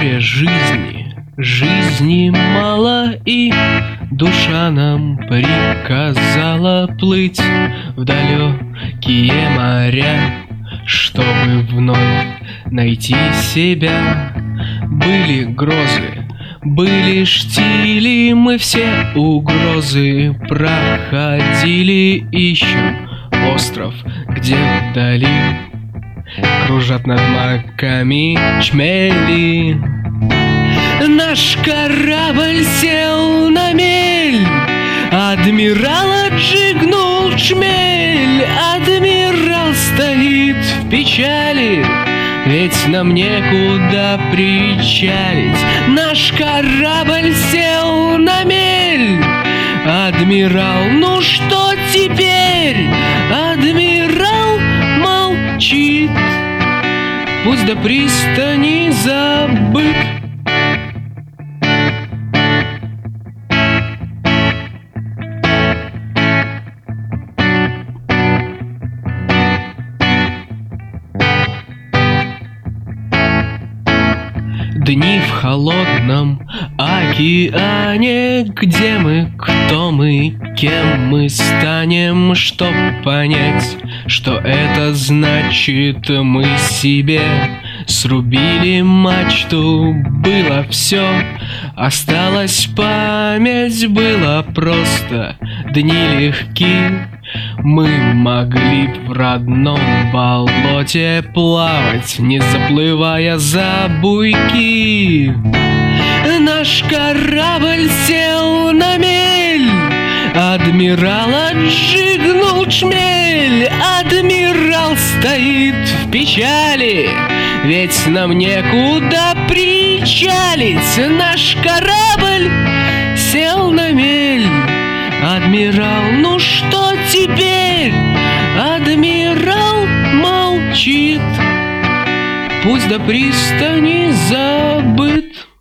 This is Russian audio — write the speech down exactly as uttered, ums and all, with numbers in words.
море жизни, жизни мало, и душа нам приказала плыть в далекие моря, чтобы вновь найти себя. Были грозы, были штили, мы все угрозы проходили, ищем остров, где вдали кружат над маками чмели. Наш корабль сел на мель, адмирал отжигнул шмель. Адмирал стоит в печали, ведь нам некуда причалить. Наш корабль сел на мель, адмирал, ну что теперь? Адмирал молчит, пусть до пристани забыт. Дни в холодном океане, где мы, кто мы, кем мы станем, чтоб понять, что это значит. Мы себе срубили мачту, было все, осталась память, было просто, дни легки. Мы могли в родном болоте плавать, не заплывая за буйки. Наш корабль сел на мель, адмирал отжигнул шмель. Адмирал стоит в печали, ведь нам некуда причалить. Наш корабль сел на мель, адмирал, ну что теперь? Адмирал молчит, пусть до пристани забыт.